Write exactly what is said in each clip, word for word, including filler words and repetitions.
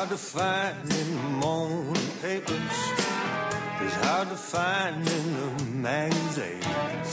hard to find in the morning papers. It's hard to find in the magazines.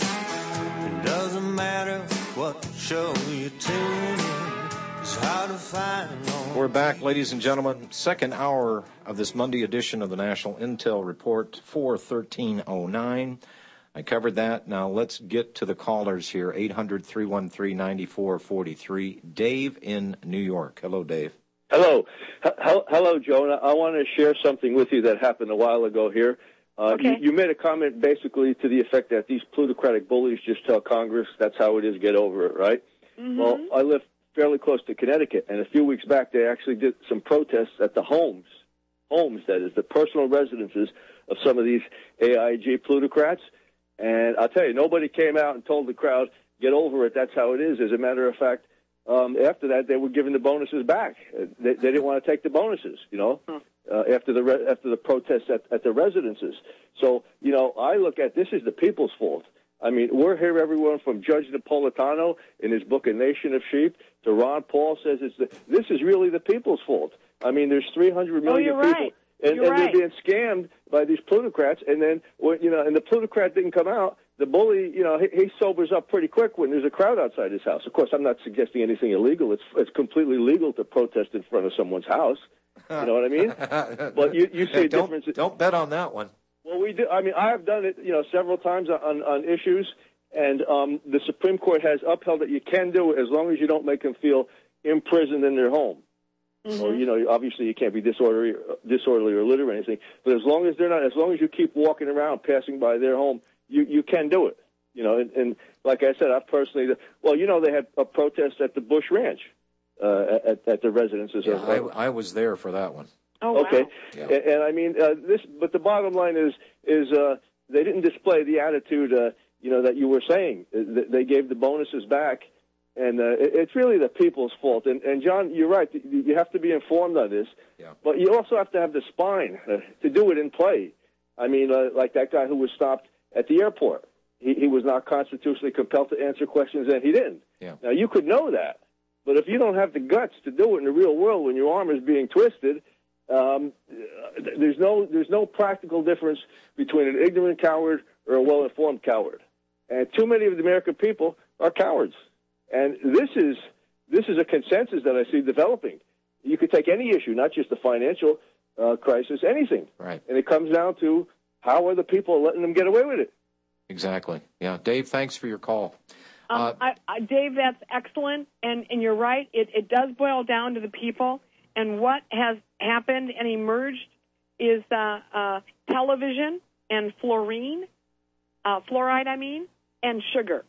It doesn't matter what show you tune in. It's hard to find. We're back, ladies and gentlemen. Second hour of this Monday edition of the National Intel Report, four thirteen oh nine. I covered that. Now let's get to the callers here. eight hundred, three one three, nine four four three. Dave in New York. Hello, Dave. Hello. H- hello, Jonah. I want to share something with you that happened a while ago here. Uh, okay. you, you made a comment basically to the effect that these plutocratic bullies just tell Congress that's how it is, get over it, right? Mm-hmm. Well, I live fairly close to Connecticut, and a few weeks back they actually did some protests at the homes, homes, that is, the personal residences of some of these A I G plutocrats. And I'll tell you, nobody came out and told the crowd, get over it, that's how it is. As a matter of fact, um, after that, they were giving the bonuses back. They, they didn't want to take the bonuses, you know, uh, after the re- after the protests at, at the residences. So, you know, I look at this as the people's fault. I mean, we're here, everyone from Judge Napolitano in his book, A Nation of Sheep, to Ron Paul says it's the, this is really the people's fault. I mean, there's three hundred million oh, you're people. Right. And, You're and right. they're being scammed by these plutocrats, and then, you know, and the plutocrat didn't come out. The bully, you know, he, he sobers up pretty quick when there's a crowd outside his house. Of course, I'm not suggesting anything illegal. It's it's completely legal to protest in front of someone's house. You know what I mean? But you you see yeah, a don't, difference. Don't bet on that one. Well, we do. I mean, I have done it, you know, several times on on issues, and um, the Supreme Court has upheld that you can do it as long as you don't make them feel imprisoned in their home. Mm-hmm. Or, you know, obviously you can't be disorderly, disorderly or illiterate or anything. But as long as they're not, as long as you keep walking around, passing by their home, you, you can do it. You know, and, and like I said, I've personally, well, you know, they had a protest at the Bush Ranch, uh, at, at the residences. Yeah, of, I, I was there for that one. Oh, okay. Wow. Yeah. And, and I mean, uh, this, but the bottom line is, is uh, they didn't display the attitude, uh, you know, that you were saying. They gave the bonuses back. And uh, it's really the people's fault. And, and, John, you're right. You have to be informed on this. Yeah. But you also have to have the spine uh, to do it in play. I mean, uh, like that guy who was stopped at the airport. He, he was not constitutionally compelled to answer questions, and he didn't. Yeah. Now, you could know that. But if you don't have the guts to do it in the real world when your arm is being twisted, um, there's no there's no practical difference between an ignorant coward or a well-informed coward. And too many of the American people are cowards. And this is this is a consensus that I see developing. You could take any issue, not just the financial uh, crisis, anything. Right. And it comes down to how are the people letting them get away with it? Exactly. Yeah. Dave, thanks for your call. Um, uh, I, I, Dave, that's excellent, and, and you're right. It, it does boil down to the people, and what has happened and emerged is uh, uh, television and fluorine, uh, fluoride, I mean, and sugar.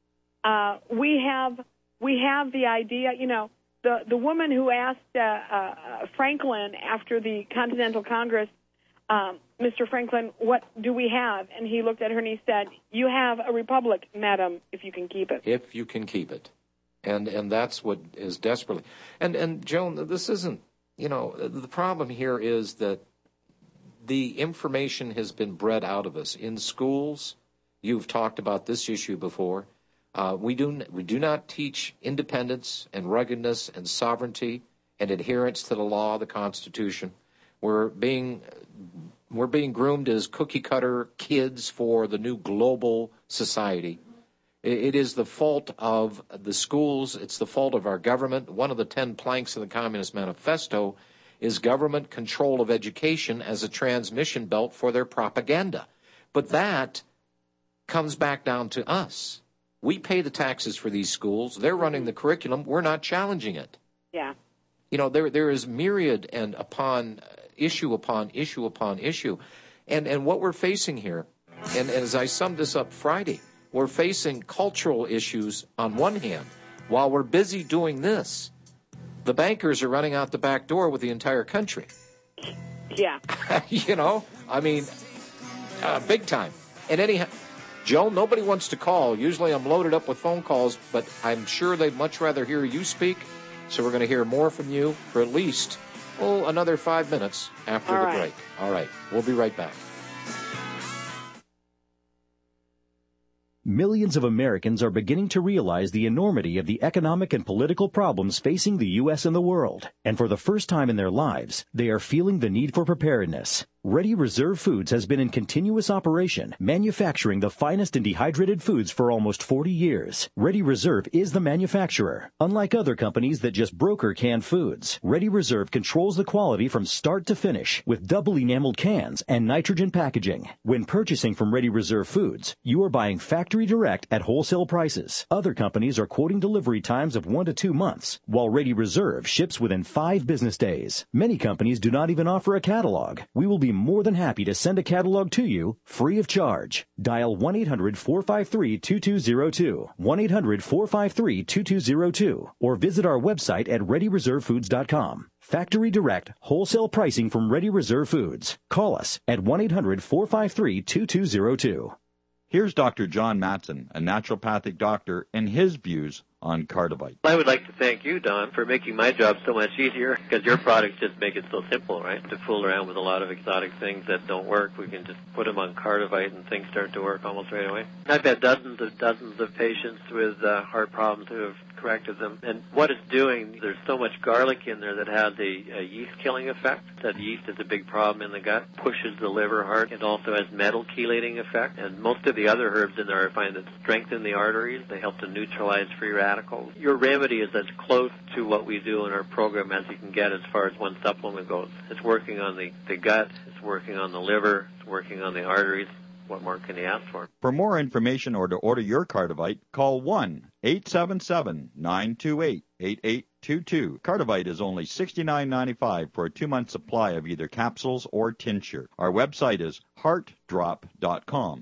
Uh, we have we have the idea, you know, the, the woman who asked uh, uh, Franklin after the Continental Congress, um, Mister Franklin, what do we have? And he looked at her and he said, you have a republic, madam, if you can keep it. If you can keep it. And and that's what is desperately. And, and Joan, this isn't, you know, the problem here is that the information has been bred out of us. In schools, you've talked about this issue before. Uh, we do we do not teach independence and ruggedness and sovereignty and adherence to the law, the Constitution. We're being we're being groomed as cookie cutter kids for the new global society. It, it is the fault of the schools. It's the fault of our government. One of the ten planks of the Communist Manifesto is government control of education as a transmission belt for their propaganda. But that comes back down to us. We pay the taxes for these schools. They're running the curriculum. We're not challenging it. Yeah. You know, there there is myriad and upon uh, issue upon issue upon issue. And and what we're facing here, and, and as I summed this up Friday, we're facing cultural issues on one hand. While we're busy doing this, the bankers are running out the back door with the entire country. Yeah. You know, I mean, uh, big time. And anyhow, Joe, nobody wants to call. Usually I'm loaded up with phone calls, but I'm sure they'd much rather hear you speak. So we're going to hear more from you for at least, oh, another five minutes after All the right. break. All right. We'll be right back. Millions of Americans are beginning to realize the enormity of the economic and political problems facing the U S and the world. And for the first time in their lives, they are feeling the need for preparedness. Ready Reserve Foods has been in continuous operation, manufacturing the finest in dehydrated foods for almost forty years. Ready Reserve is the manufacturer. Unlike other companies that just broker canned foods, Ready Reserve controls the quality from start to finish with double enameled cans and nitrogen packaging. When purchasing from Ready Reserve Foods, you are buying factory direct at wholesale prices. Other companies are quoting delivery times of one to two months, while Ready Reserve ships within five business days. Many companies do not even offer a catalog. We will be more than happy to send a catalog to you free of charge. Dial one eight hundred four five three two two zero two, one eight hundred four five three two two zero two, or visit our website at ready reserve foods dot com. Factory direct, wholesale pricing from Ready Reserve Foods. Call us at one eight hundred four five three two two zero two. Here's Doctor John Matson, a naturopathic doctor, and his views on Cardivite. I would like to thank you, Don, for making my job so much easier, because your products just make it so simple, right? To fool around with a lot of exotic things that don't work, we can just put them on Cardivite and things start to work almost right away. I've had dozens of dozens of patients with uh, heart problems who have corrected them. And what it's doing, there's so much garlic in there that has a, a yeast-killing effect. That yeast is a big problem in the gut, pushes the liver hard. It also has metal chelating effect. And most of the other herbs in there I find that strengthen the arteries. They help to neutralize free radicals. Your remedy is as close to what we do in our program as you can get as far as one supplement goes. It's working on the, the gut, it's working on the liver, it's working on the arteries. What more can you ask for? For more information or to order your Cardivite, call one eight seven seven nine two eight eight eight two two. Cardivite is only sixty-nine ninety-five for a two-month supply of either capsules or tincture. Our website is heart drop dot com.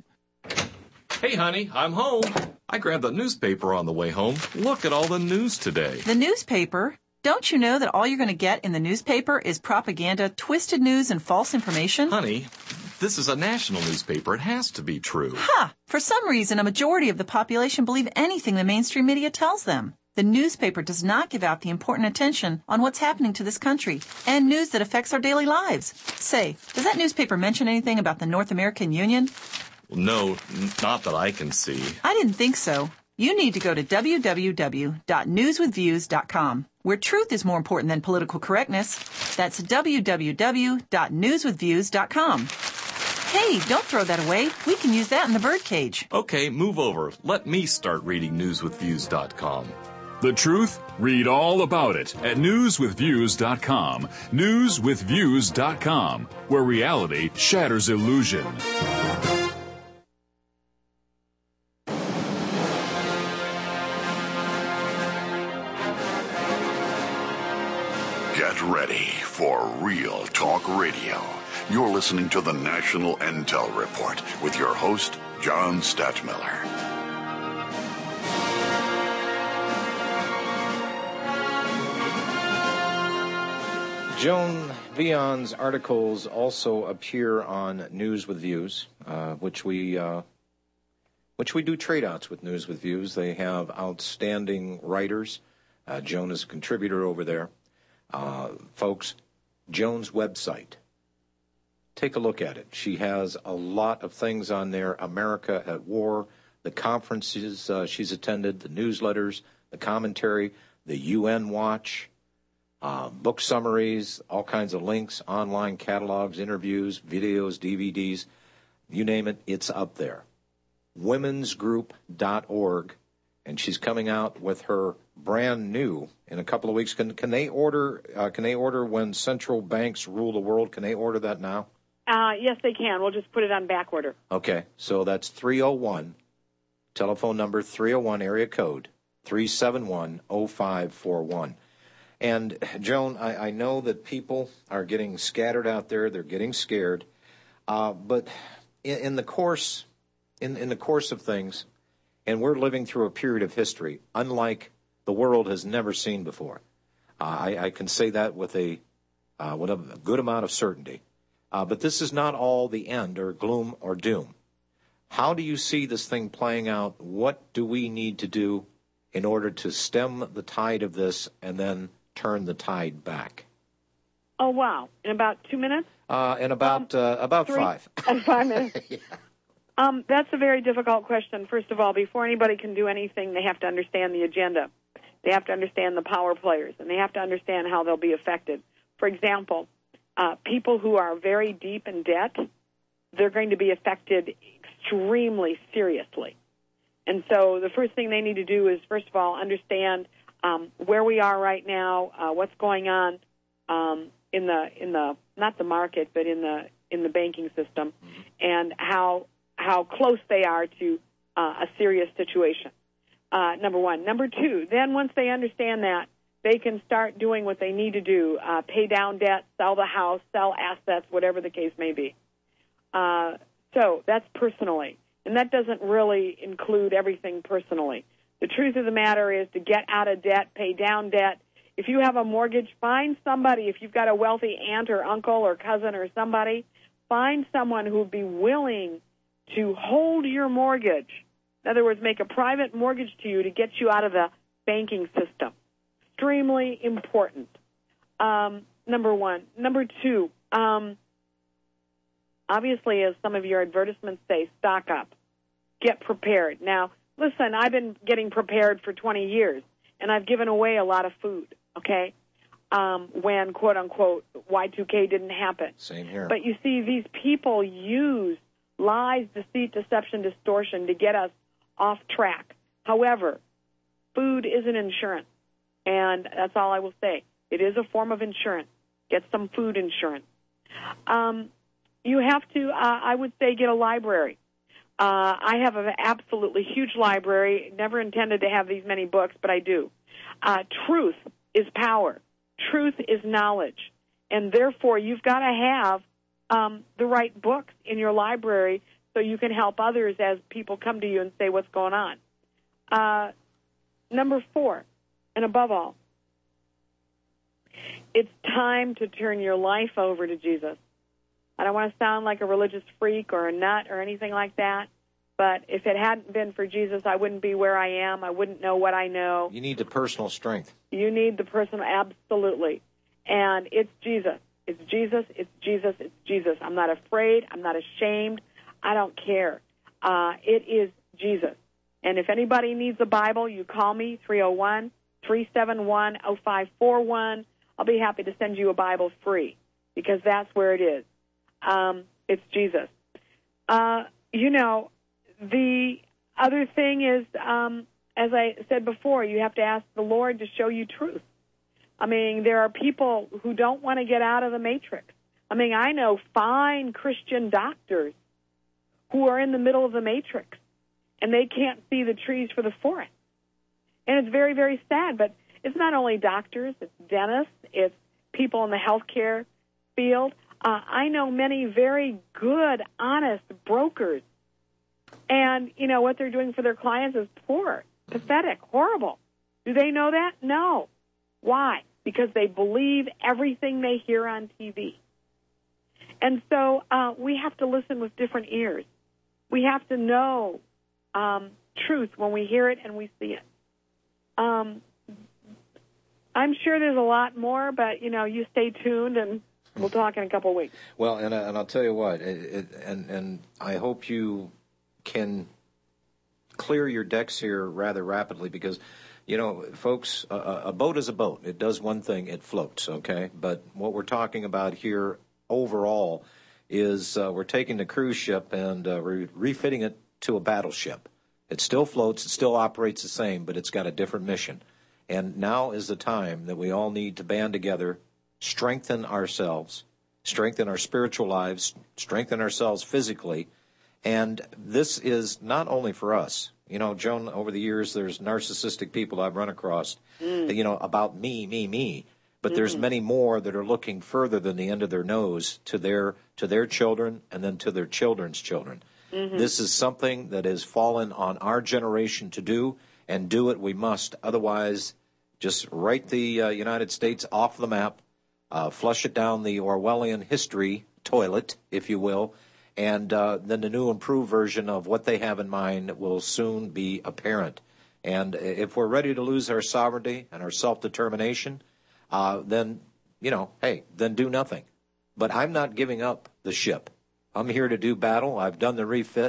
Hey, honey, I'm home. I grabbed the newspaper on the way home. Look at all the news today. The newspaper? Don't you know that all you're going to get in the newspaper is propaganda, twisted news, and false information? Honey, this is a national newspaper. It has to be true. Ha! For some reason, a majority of the population believe anything the mainstream media tells them. The newspaper does not give out the important attention on what's happening to this country and news that affects our daily lives. Say, does that newspaper mention anything about the North American Union? Well, no, n- not that I can see. I didn't think so. You need to go to w w w dot news with views dot com, where truth is more important than political correctness. That's w w w dot news with views dot com. Hey, don't throw that away. We can use that in the birdcage. Okay, move over. Let me start reading news with views dot com. The truth? Read all about it at news with views dot com. news with views dot com, where reality shatters illusion. Get ready for Real Talk Radio. You're listening to the National Intel Report with your host, John Stadtmiller. Joan Vion's articles also appear on News with Views, uh, which we uh, which we do trade outs with News with Views. They have outstanding writers. Uh, Joan is a contributor over there. Uh, folks, Joan's website, take a look at it. She has a lot of things on there. America at War, the conferences uh, she's attended, the newsletters, the commentary, the U N Watch, uh, book summaries, all kinds of links, online catalogs, interviews, videos, D V Ds, you name it, it's up there. women's group dot org, and she's coming out with her brand new in a couple of weeks. Can can they order? Uh, can they order when central banks rule the world? Can they order that now? Uh, yes, they can. We'll just put it on back order. Okay, so that's three oh one, telephone number three oh one, area code three seven one oh five four one. And, Joan, I, I know that people are getting scattered out there. They're getting scared. Uh, but in, in the course in, in the course of things, and we're living through a period of history unlike the world has never seen before. Uh, I, I can say that with a, uh, with a good amount of certainty. Uh, but this is not all the end or gloom or doom. How do you see this thing playing out? What do we need to do in order to stem the tide of this and then turn the tide back? Oh, wow. In about two minutes? Uh, in about um, uh, about three, five. And five minutes. Yeah. Um, that's a very difficult question. First of all, before anybody can do anything, they have to understand the agenda. They have to understand the power players, and they have to understand how they'll be affected. For example, uh, people who are very deep in debt, they're going to be affected extremely seriously. And so the first thing they need to do is, first of all, understand um, where we are right now, uh, what's going on um, in the in the not the market, but in the in the banking system, and how how close they are to uh, a serious situation. Uh, number one. Number two, then once they understand that, they can start doing what they need to do, uh, pay down debt, sell the house, sell assets, whatever the case may be. Uh, so that's personally. And that doesn't really include everything personally. The truth of the matter is to get out of debt, pay down debt. If you have a mortgage, find somebody. If you've got a wealthy aunt or uncle or cousin or somebody, find someone who would be willing to hold your mortgage. In other words, make a private mortgage to you to get you out of the banking system. Extremely important, um, number one. Number two, um, obviously, as some of your advertisements say, stock up. Get prepared. Now, listen, I've been getting prepared for twenty years, and I've given away a lot of food, okay, um, when, quote-unquote, Y two K didn't happen. Same here. But you see, these people use lies, deceit, deception, distortion to get us off track. However, food isn't insurance, and that's all I will say. It is a form of insurance. Get some food insurance. Um, you have to, uh, I would say, get a library. Uh, I have an absolutely huge library. Never intended to have these many books, but I do. Uh, truth is power. Truth is knowledge. And therefore, you've got to have um, the right books in your library so you can help others as people come to you and say what's going on. Uh, number four, and above all, it's time to turn your life over to Jesus. I don't want to sound like a religious freak or a nut or anything like that, but if it hadn't been for Jesus, I wouldn't be where I am. I wouldn't know what I know. You need the personal strength. You need the personal, absolutely. And it's Jesus. It's Jesus. It's Jesus. It's Jesus. I'm not afraid. I'm not ashamed. I don't care. Uh, it is Jesus. And if anybody needs a Bible, you call me, three oh one, three seven one, oh five four one. I'll be happy to send you a Bible free because that's where it is. Um, it's Jesus. Uh, you know, the other thing is, um, as I said before, you have to ask the Lord to show you truth. I mean, there are people who don't want to get out of the matrix. I mean, I know fine Christian doctors who are in the middle of the matrix, and they can't see the trees for the forest. And it's very, very sad, but it's not only doctors, it's dentists, it's people in the healthcare field. Uh, I know many very good, honest brokers, and, you know, what they're doing for their clients is poor, pathetic, horrible. Do they know that? No. Why? Because they believe everything they hear on T V. And so uh, we have to listen with different ears. We have to know um, truth when we hear it and we see it. Um, I'm sure there's a lot more, but, you know, you stay tuned and we'll talk in a couple of weeks. Well, and, and I'll tell you what, it, it, and, and I hope you can clear your decks here rather rapidly because, you know, folks, a, a boat is a boat. It does one thing, it floats, okay? But what we're talking about here overall is uh, we're taking the cruise ship and uh, re- refitting it to a battleship. It still floats, it still operates the same, but it's got a different mission. And now is the time that we all need to band together, strengthen ourselves, strengthen our spiritual lives, strengthen ourselves physically. And this is not only for us. You know, Joan, over the years, there's narcissistic people I've run across, mm. you know, about me, me, me. But mm-hmm. there's many more that are looking further than the end of their nose to their to their children and then to their children's children. Mm-hmm. This is something that has fallen on our generation to do, and do it we must. Otherwise, just write the uh, United States off the map, uh, flush it down the Orwellian history toilet, if you will, and uh, then the new improved version of what they have in mind will soon be apparent. And if we're ready to lose our sovereignty and our self-determination, uh, then, you know, hey, then do nothing. But I'm not giving up the ship. I'm here to do battle. I've done the refit,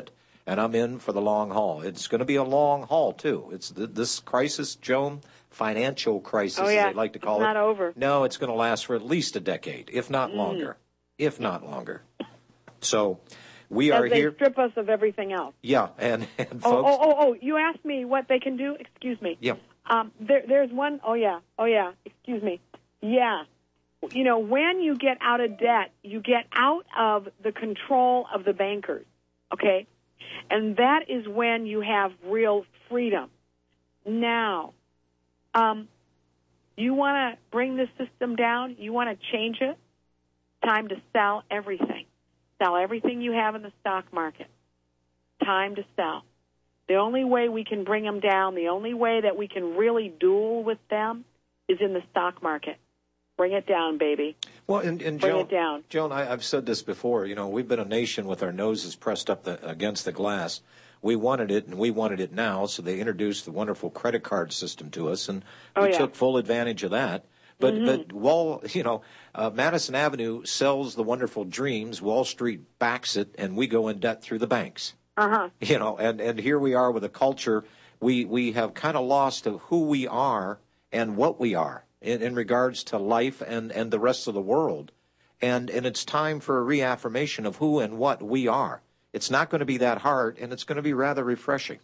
and I'm in for the long haul. It's going to be a long haul, too. It's th- this crisis, Joan, financial crisis, oh, yeah. as they like to call it's it. Not over. No, it's going to last for at least a decade, if not mm. longer, if not longer. So we As are they here. strip us of everything else. Yeah, and, and oh, folks. Oh, oh, oh, you asked me what they can do? Excuse me. Yeah. Um, there, there's one, oh, yeah, oh, yeah, excuse me. Yeah. You know, when you get out of debt, you get out of the control of the bankers, okay? And that is when you have real freedom. Now, um, you want to bring the system down? You want to change it? Time to sell everything. Sell everything you have in the stock market. Time to sell. The only way we can bring them down, the only way that we can really duel with them is in the stock market. Bring it down, baby. Well, and, and Bring Joan, it down. Joan, I, I've said this before. You know, we've been a nation with our noses pressed up the, against the glass. We wanted it, and we wanted it now, so they introduced the wonderful credit card system to us, and oh, we yeah. took full advantage of that. But mm-hmm. but Wall, you know, uh, Madison Avenue sells the wonderful dreams. Wall Street backs it, and we go in debt through the banks. Uh-huh. You know, and, and here we are with a culture. We we have kind of lost of who we are and what we are in, in regards to life and, and the rest of the world. And and it's time for a reaffirmation of who and what we are. It's not going to be that hard, and it's going to be rather refreshing.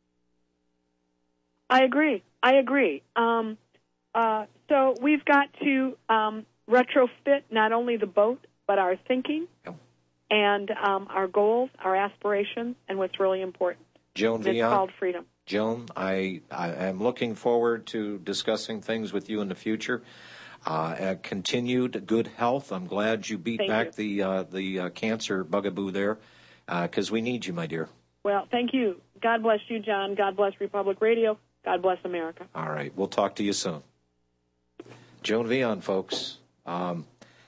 I agree. I agree. Um, uh, so we've got to um, retrofit not only the boat, but our thinking. Yep. And um, our goals, our aspirations, and what's really important. Joan It's Vion, called freedom. Joan, I, I am looking forward to discussing things with you in the future. Uh, continued good health. I'm glad you beat Thank back you. the uh, the uh, cancer bugaboo there, because uh, we need you, my dear. Well, thank you. God bless you, John. God bless Republic Radio. God bless America. All right. We'll talk to you soon. Joan Vion, folks. Um,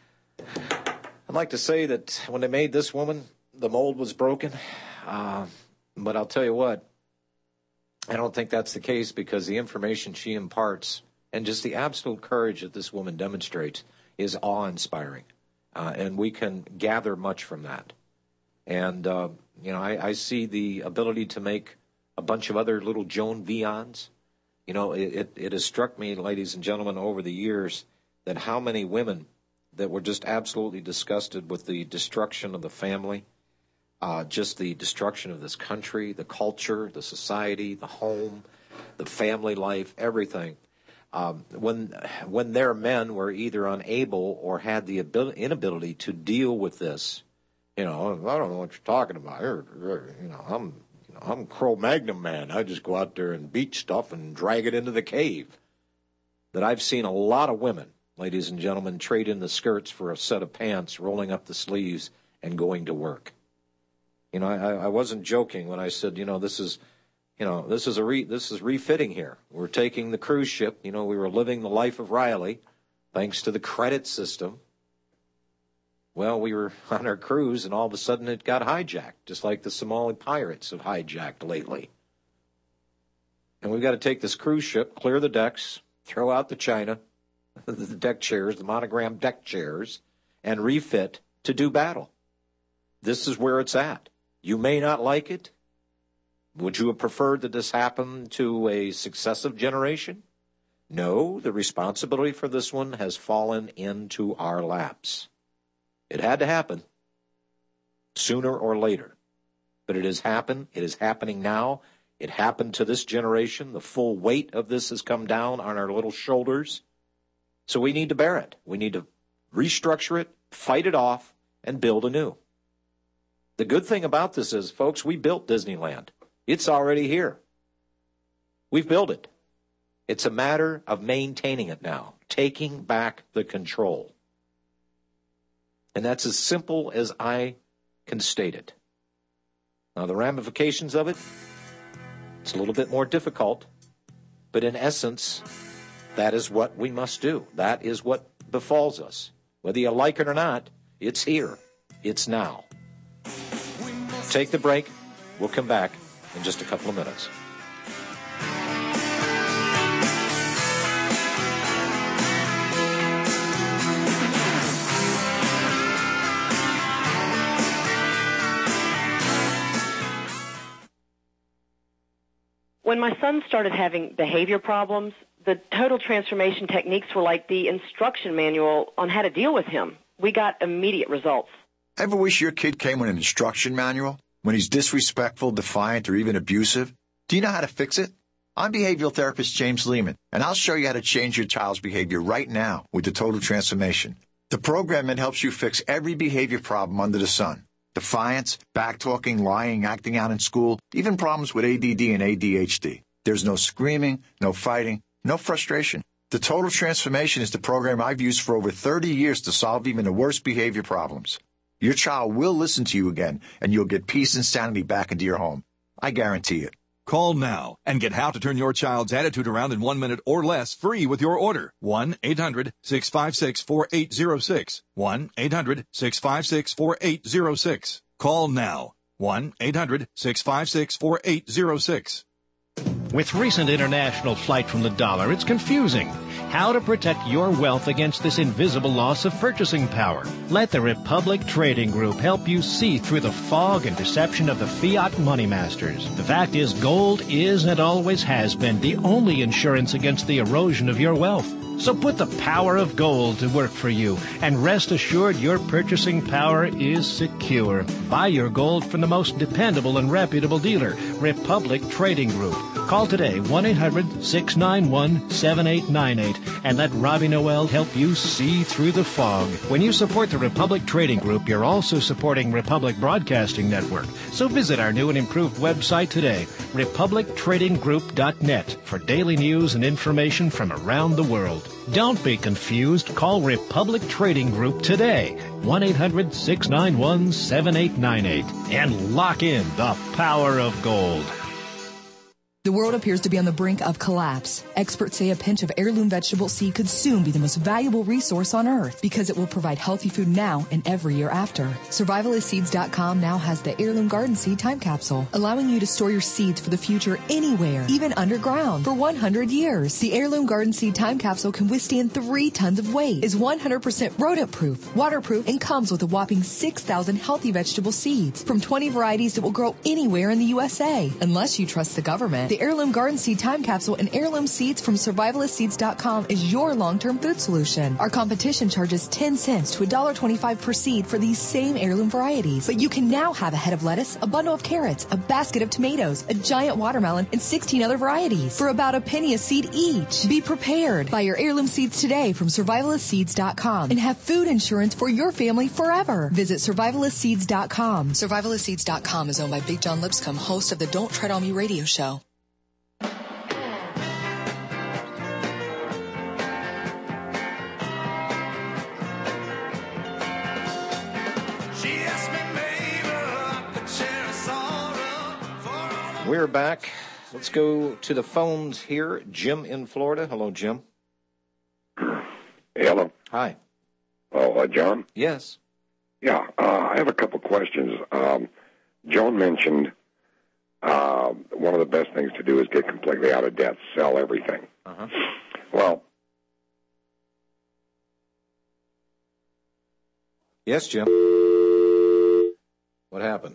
I'd like to say that when they made this woman, the mold was broken. Uh, but I'll tell you what, I don't think that's the case, because the information she imparts and just the absolute courage that this woman demonstrates is awe-inspiring. Uh, and we can gather much from that. And, uh, you know, I, I see the ability to make a bunch of other little Joan Vions. You know, it, it, it has struck me, ladies and gentlemen, over the years that how many women that were just absolutely disgusted with the destruction of the family, uh, just the destruction of this country, the culture, the society, the home, the family life, everything. Um, when when their men were either unable or had the ability, inability to deal with this, you know, I don't know what you're talking about. You know, I'm you know I'm Cro-Magnon man. I just go out there and beat stuff and drag it into the cave. That I've seen a lot of women, ladies and gentlemen, trade in the skirts for a set of pants, rolling up the sleeves, and going to work. You know, I, I wasn't joking when I said, you know, this is, you know, this is a re, this is refitting here. We're taking the cruise ship. You know, we were living the life of Riley, thanks to the credit system. Well, we were on our cruise, and all of a sudden it got hijacked, just like the Somali pirates have hijacked lately. And we've got to take this cruise ship, clear the decks, throw out the china, the deck chairs, the monogram deck chairs, and refit to do battle. This is where it's at. You may not like it. Would you have preferred that this happen to a successive generation? No, the responsibility for this one has fallen into our laps. It had to happen sooner or later. But it has happened. It is happening now. It happened to this generation. The full weight of this has come down on our little shoulders. So we need to bear it. We need to restructure it, fight it off, and build anew. The good thing about this is, folks, we built Disneyland. It's already here. We've built it. It's a matter of maintaining it now, taking back the control. And that's as simple as I can state it. Now, the ramifications of it, it's a little bit more difficult, but in essence, that is what we must do. That is what befalls us. Whether you like it or not, it's here. It's now. Take the break. We'll come back in just a couple of minutes. when my son started having behavior problems, the total transformation techniques were like the instruction manual on how to deal with him. We got immediate results. Ever wish your kid came with an instruction manual? When he's disrespectful, defiant, or even abusive? Do you know how to fix it? I'm behavioral therapist James Lehman, and I'll show you how to change your child's behavior right now with the Total Transformation. The program that helps you fix every behavior problem under the sun. Defiance, backtalking, lying, acting out in school, even problems with A D D and A D H D. There's no screaming, no fighting, no frustration. The Total Transformation is the program I've used for over thirty years to solve even the worst behavior problems. Your child will listen to you again, and you'll get peace and sanity back into your home. I guarantee it. Call now and get how to turn your child's attitude around in one minute or less free with your order. one eight hundred six five six four eight zero six. one eight hundred six five six four eight zero six. Call now. one eight hundred six five six four eight zero six. With recent international flight from the dollar, it's confusing. How to protect your wealth against this invisible loss of purchasing power. Let the Republic Trading Group help you see through the fog and deception of the fiat money masters. The fact is, gold is and always has been the only insurance against the erosion of your wealth. So put the power of gold to work for you, and rest assured your purchasing power is secure. Buy your gold from the most dependable and reputable dealer, Republic Trading Group. Call today, one eight hundred six nine one seven eight nine eight, and let Robbie Noel help you see through the fog. When you support the Republic Trading Group, you're also supporting Republic Broadcasting Network. So visit our new and improved website today, republic trading group dot net, for daily news and information from around the world. Don't be confused. Call Republic Trading Group today, one eight hundred six nine one seven eight nine eight, and lock in the power of gold. The world appears to be on the brink of collapse. Experts say a pinch of heirloom vegetable seed could soon be the most valuable resource on Earth because it will provide healthy food now and every year after. Survivalist Seeds dot com now has the Heirloom Garden Seed Time Capsule, allowing you to store your seeds for the future anywhere, even underground, for one hundred years. The Heirloom Garden Seed Time Capsule can withstand three tons of weight, is one hundred percent rodent-proof, waterproof, and comes with a whopping six thousand healthy vegetable seeds from twenty varieties that will grow anywhere in the U S A, unless you trust the government. The Heirloom Garden Seed Time Capsule and heirloom seeds from Survivalist Seeds dot com is your long-term food solution. Our competition charges ten cents to one dollar twenty-five per seed for these same heirloom varieties. But you can now have a head of lettuce, a bundle of carrots, a basket of tomatoes, a giant watermelon, and sixteen other varieties for about a penny a seed each. Be prepared. Buy your heirloom seeds today from Survivalist Seeds dot com and have food insurance for your family forever. Visit Survivalist Seeds dot com. Survivalist Seeds dot com is owned by Big John Lipscomb, host of the Don't Tread on Me radio show. We're back. Let's go to the phones here. Jim in Florida. Hello, Jim. Hey, hello. Hi. Oh, uh, John? Yes. Yeah, uh, I have a couple questions. Um, Joan mentioned uh, one of the best things to do is get completely out of debt, sell everything. Uh-huh. Well, yes, Jim. What happened?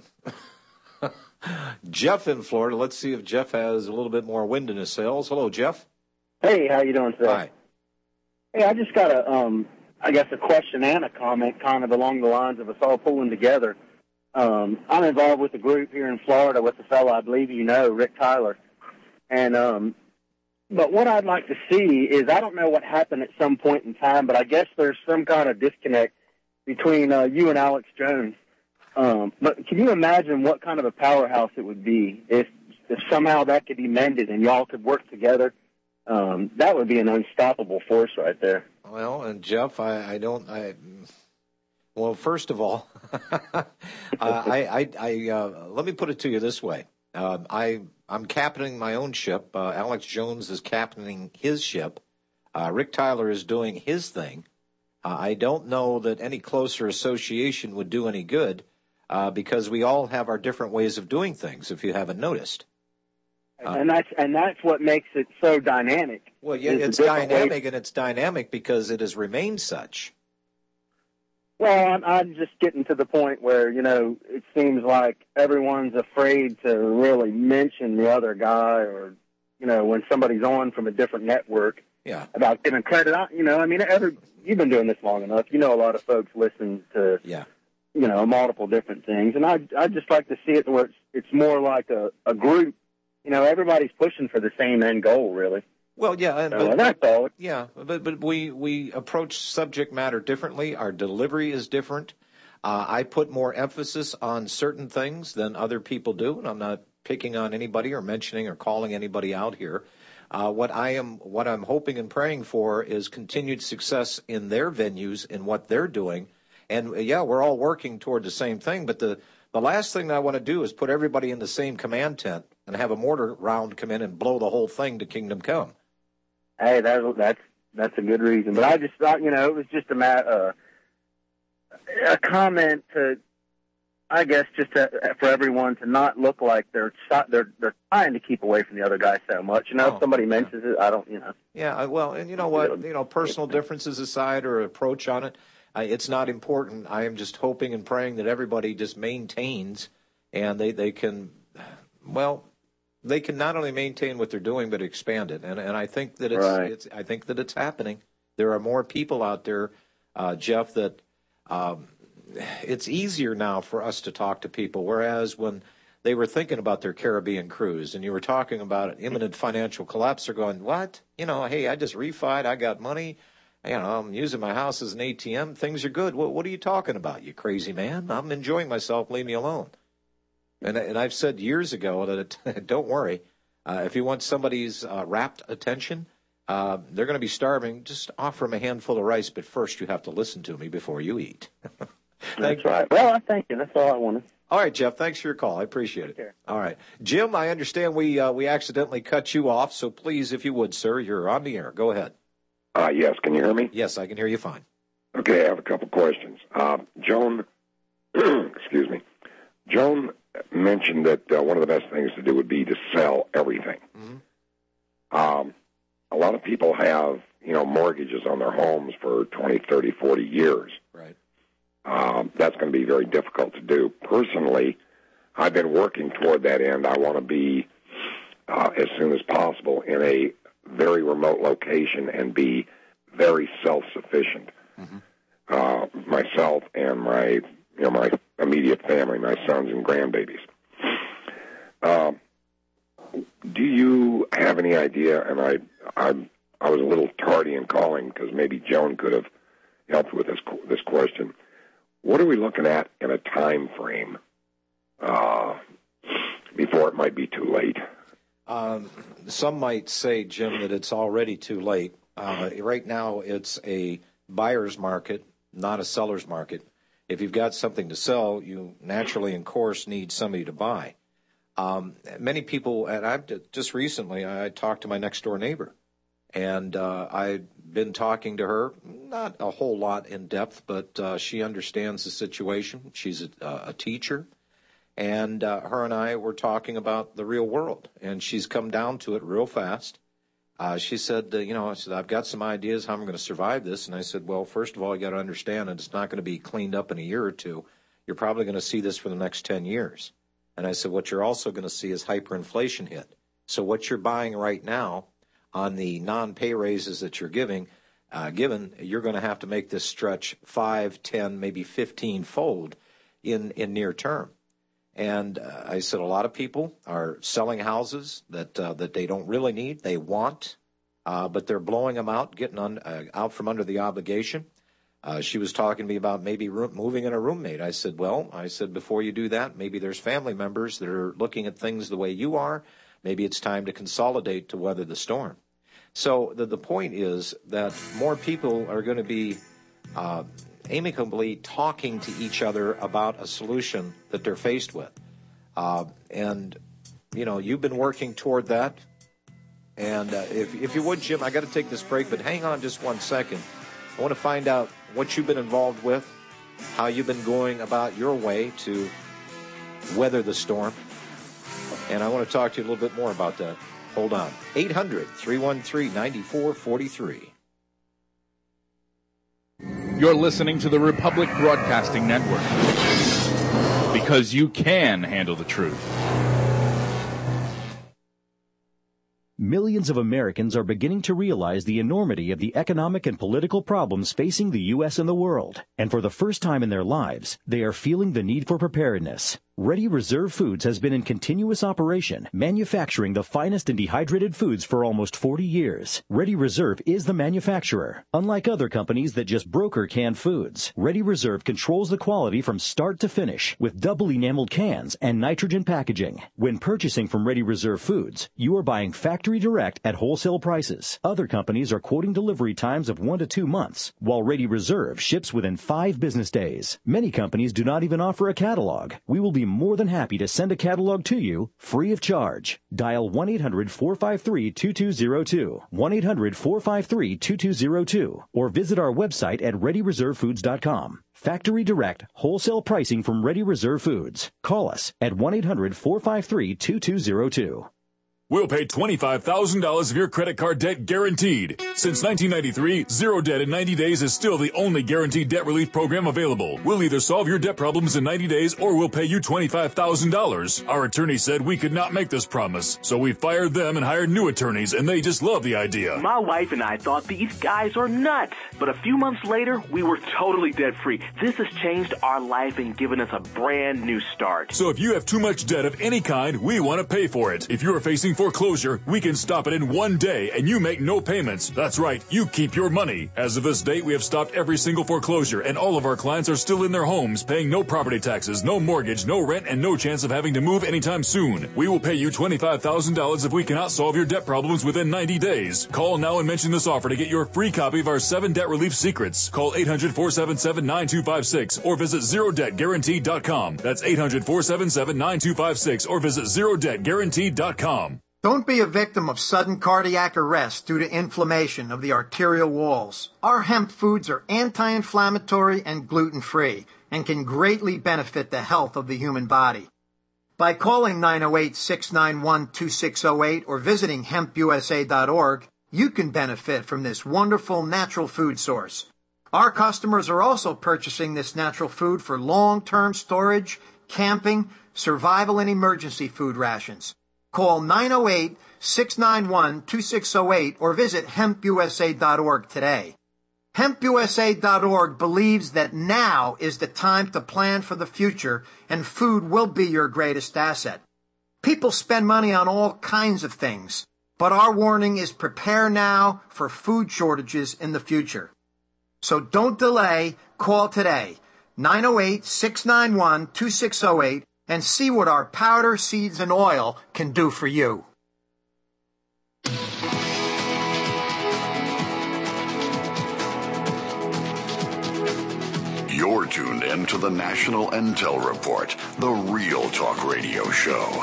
Jeff in Florida. Let's see if Jeff has a little bit more wind in his sails. Hello, Jeff. Hey, how you doing today? Hi. Hey, I just got a, um, I guess a question and a comment kind of along the lines of us all pulling together. Um, I'm involved with a group here in Florida with a fellow I believe you know, Rick Tyler. And, um, but what I'd like to see is, I don't know what happened at some point in time, but I guess there's some kind of disconnect between uh, you and Alex Jones. Um, but can you imagine what kind of a powerhouse it would be if, if somehow that could be mended and y'all could work together? Um, that would be an unstoppable force right there. Well, and Jeff, I, I don't, I, well, first of all, uh, I, I, I uh, let me put it to you this way. Uh, I, I'm captaining my own ship. Uh, Alex Jones is captaining his ship. Uh, Rick Tyler is doing his thing. Uh, I don't know that any closer association would do any good. Uh, because we all have our different ways of doing things, if you haven't noticed. Uh, and that's and that's what makes it so dynamic. Well, yeah, it's dynamic, ways. and it's dynamic because it has remained such. Well, I'm, I'm just getting to the point where, you know, it seems like everyone's afraid to really mention the other guy or you know, when somebody's on from a different network yeah. about giving credit. I, you know, I mean, every, you've been doing this long enough. You know, a lot of folks listen to, yeah. you know, multiple different things. And I, I just like to see it where it's, it's more like a, a group. You know, everybody's pushing for the same end goal, really. Well, yeah, and, so, but, that's all. Yeah, but but we we approach subject matter differently. Our delivery is different. Uh, I put more emphasis on certain things than other people do, and I'm not picking on anybody or mentioning or calling anybody out here. Uh, what I am, what I'm hoping and praying for is continued success in their venues in what they're doing. And uh, yeah, we're all working toward the same thing. But the the last thing that I want to do is put everybody in the same command tent and have a mortar round come in and blow the whole thing to kingdom come. Hey, that, that's that's a good reason. But I just thought, you know, it was just a mat, uh, a comment to, I guess, just to, for everyone to not look like they're they're they're trying to keep away from the other guy so much. You know, Oh, if somebody mentions it, I don't, you know. Yeah, well, and you know what? You know, personal differences aside or approach on it, uh, it's not important. I am just hoping and praying that everybody just maintains, and they they can, well. They can not only maintain what they're doing, but expand it, and and I think that it's, Right. it's I think that it's happening. There are more people out there, uh, Jeff, that um, it's easier now for us to talk to people. Whereas when they were thinking about their Caribbean cruise, and you were talking about an imminent financial collapse, they're going, "What? You know, hey, I just refied, I got money. You know, I'm using my house as an A T M. Things are good. What what are you talking about, you crazy man? I'm enjoying myself. Leave me alone." And, and I've said years ago that it, don't worry, uh, if you want somebody's uh, rapt attention, uh, they're going to be starving. Just offer them a handful of rice, but first you have to listen to me before you eat. That's right. Well, I thank you. That's all I wanted. All right, Jeff, thanks for your call. I appreciate it. Sure. All right. Jim, I understand we uh, we accidentally cut you off, so please, if you would, sir, you're on the air. Go ahead. Uh, yes, can you hear me? Yes, I can hear you fine. Okay, I have a couple questions. Uh, Joan, excuse me. Joan mentioned that uh, one of the best things to do would be to sell everything. Mm-hmm. Um, a lot of people have, you know, mortgages on their homes for twenty, thirty, forty years. Right. Um, that's going to be very difficult to do. Personally, I've been working toward that end. I want to be, uh, as soon as possible, in a very remote location and be very self-sufficient. Mm-hmm. Uh, myself and my, you know, my immediate family, my sons and grandbabies. Um, do you have any idea? And I, I, I was a little tardy in calling because maybe Joan could have helped with this this question. What are we looking at in a time frame uh, before it might be too late? Um, some might say, Jim, that it's already too late. Uh, right now, it's a buyer's market, not a seller's market. If you've got something to sell, you naturally, in course, need somebody to buy. Um, many people, and I've just recently, I talked to my next door neighbor, and uh, I've been talking to her, not a whole lot in depth, but uh, she understands the situation. She's a, a teacher, and uh, her and I were talking about the real world, and she's come down to it real fast. Uh, she said, uh, you know, I said, I've got some ideas how I'm going to survive this. And I said, well, first of all, you got to understand that it's not going to be cleaned up in a year or two. You're probably going to see this for the next ten years. And I said, what you're also going to see is hyperinflation hit. So what you're buying right now on the non-pay raises that you're giving, uh, given, you're going to have to make this stretch five, ten, maybe fifteen fold in, in near term. And uh, I said a lot of people are selling houses that uh, that they don't really need, they want, uh, but they're blowing them out, getting on, uh, out from under the obligation. Uh, she was talking to me about maybe room, moving in a roommate. I said, well, I said, before you do that, maybe there's family members that are looking at things the way you are. Maybe it's time to consolidate to weather the storm. So the, the point is that more people are going to be uh, amicably talking to each other about a solution that they're faced with. Uh, and, you know, you've been working toward that. And uh, if, if you would, Jim, I got to take this break, but hang on just one second. I want to find out what you've been involved with, how you've been going about your way to weather the storm. And I want to talk to you a little bit more about that. Hold on. eight hundred, three one three, nine four four three. You're listening to the Republic Broadcasting Network, because you can handle the truth. Millions of Americans are beginning to realize the enormity of the economic and political problems facing the U S and the world. And for the first time in their lives, they are feeling the need for preparedness. Ready Reserve Foods has been in continuous operation, manufacturing the finest and dehydrated foods for almost forty years. Ready Reserve is the manufacturer. Unlike other companies that just broker canned foods, Ready Reserve controls the quality from start to finish with double enameled cans and nitrogen packaging. When purchasing from Ready Reserve Foods, you are buying factory direct at wholesale prices. Other companies are quoting delivery times of one to two months, while Ready Reserve ships within five business days. Many companies do not even offer a catalog. We will be more than happy to send a catalog to you free of charge. Dial one eight hundred four five three two two zero two, one eight hundred four five three two two zero two, or visit our website at ready reserve foods dot com. Factory direct, wholesale pricing from Ready Reserve Foods. Call us at one eight hundred four five three two two zero two. We'll pay twenty-five thousand dollars of your credit card debt guaranteed. Since nineteen ninety-three, Zero Debt in ninety days is still the only guaranteed debt relief program available. We'll either solve your debt problems in ninety days or we'll pay you twenty-five thousand dollars. Our attorney said we could not make this promise, so we fired them and hired new attorneys, and they just love the idea. My wife and I thought these guys are nuts, but a few months later, we were totally debt-free. This has changed our life and given us a brand new start. So if you have too much debt of any kind, we want to pay for it. If you are facing foreclosure, we can stop it in one day and you make no payments. That's right, you keep your money. As of this date, we have stopped every single foreclosure and all of our clients are still in their homes, paying no property taxes, no mortgage, no rent, and no chance of having to move anytime soon. We will pay you twenty-five thousand dollars if we cannot solve your debt problems within ninety days. Call now and mention this offer to get your free copy of our seven debt relief secrets. Call eight hundred four seven seven nine two five six or visit zero debt guaranteed dot com. That's eight hundred four seven seven nine two five six or visit zero debt guaranteed dot com. Don't be a victim of sudden cardiac arrest due to inflammation of the arterial walls. Our hemp foods are anti-inflammatory and gluten-free and can greatly benefit the health of the human body. By calling nine oh eight, six nine one, two six oh eight or visiting hemp u s a dot org, you can benefit from this wonderful natural food source. Our customers are also purchasing this natural food for long-term storage, camping, survival, and emergency food rations. Call nine oh eight, six nine one, two six oh eight or visit hemp u s a dot org today. hemp u s a dot org believes that now is the time to plan for the future and food will be your greatest asset. People spend money on all kinds of things, but our warning is prepare now for food shortages in the future. So don't delay, call today, nine oh eight, six nine one, two six oh eight, and see what our powder, seeds, and oil can do for you. You're tuned in to the National Intel Report, the Real Talk Radio show.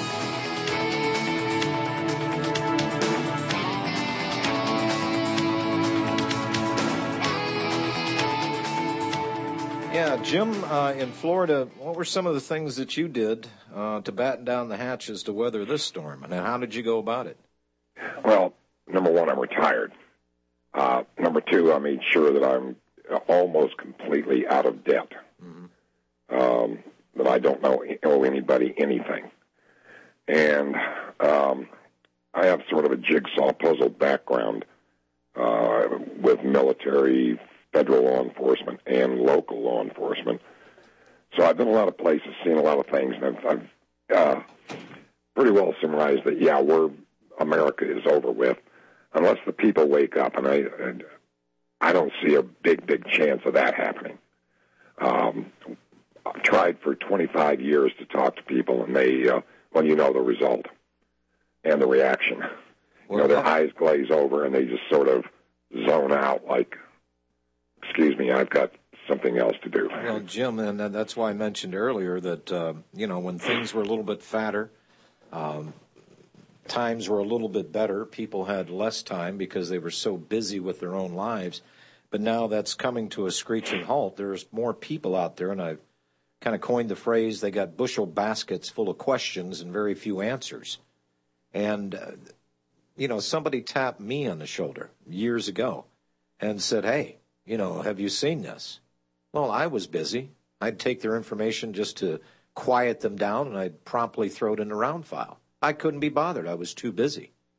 Yeah, Jim, uh, in Florida, what were some of the things that you did uh, to batten down the hatches to weather this storm, and how did you go about it? Well, number one, I'm retired. Uh, number two, I made sure that I'm almost completely out of debt, mm-hmm. um, that I don't know, owe anybody anything. And um, I have sort of a jigsaw puzzle background uh, with military, federal law enforcement, and local law enforcement. So I've been a lot of places, seen a lot of things, and I've, I've uh, pretty well summarized that, yeah, we're, America is over with, unless the people wake up, and I, and I don't see a big, big chance of that happening. Um, I've tried for twenty-five years to talk to people, and they, uh, well, you know the result and the reaction. Well, you know, their eyes glaze over, and they just sort of zone out like, excuse me, I've got something else to do. Well, Jim, and that's why I mentioned earlier that, uh, you know, when things were a little bit fatter, um, times were a little bit better, people had less time because they were so busy with their own lives. But now that's coming to a screeching halt. There's more people out there, and I've kind of coined the phrase, they got bushel baskets full of questions and very few answers. And, uh, you know, somebody tapped me on the shoulder years ago and said, hey, you know, have you seen this? Well, I was busy. I'd take their information just to quiet them down, and I'd promptly throw it in the round file. I couldn't be bothered. I was too busy.